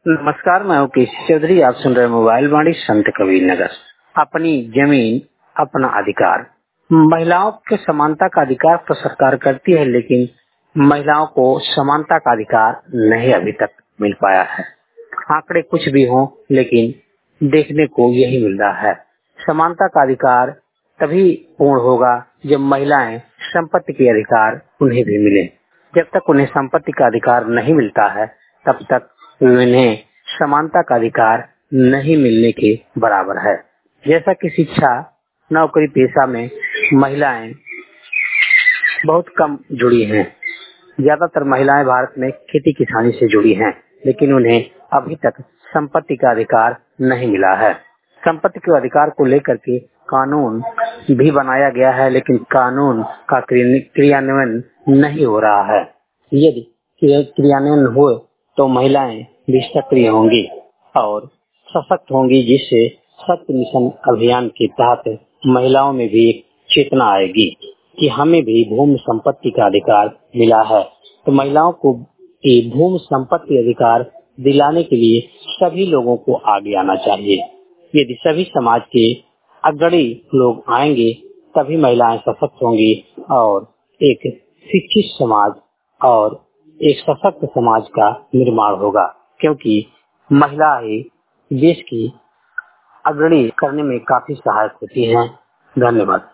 नमस्कार, मैं हूँ केसी चौधरी। आप सुन रहे मोबाइल वाणी संत कबीर नगर। अपनी जमीन अपना अधिकार। महिलाओं के समानता का अधिकार तो सरकार करती है, लेकिन महिलाओं को समानता का अधिकार नहीं अभी तक मिल पाया है। आंकड़े कुछ भी हों, लेकिन देखने को यही मिल रहा है। समानता का अधिकार तभी पूर्ण होगा जब महिलाएं संपत्ति के अधिकार उन्हें भी मिले। जब तक उन्हें संपत्ति का अधिकार नहीं मिलता है, तब तक उन्हें समानता का अधिकार नहीं मिलने के बराबर है। जैसा कि शिक्षा, नौकरी पेशा में महिलाएं बहुत कम जुड़ी हैं। ज्यादातर महिलाएं भारत में खेती किसानी से जुड़ी हैं, लेकिन उन्हें अभी तक संपत्ति का अधिकार नहीं मिला है। संपत्ति के अधिकार को लेकर के कानून भी बनाया गया है, लेकिन कानून का क्रियान्वयन नहीं हो रहा है। यदि क्रियान्वयन हो तो महिलाएं भी सक्रिय होंगी और सशक्त होंगी, जिससे सत्य मिशन अभियान के तहत महिलाओं में भी एक चेतना आएगी कि हमें भी भूमि संपत्ति का अधिकार मिला है। तो महिलाओं को भूमि संपत्ति अधिकार दिलाने के लिए सभी लोगों को आगे आना चाहिए। यदि सभी समाज के अग्रणी लोग आएंगे, तभी महिलाएं सशक्त होंगी और एक शिक्षित समाज और एक सशक्त समाज का निर्माण होगा, क्योंकि महिला ही देश की अग्रणी करने में काफी सहायक होती हैं। धन्यवाद।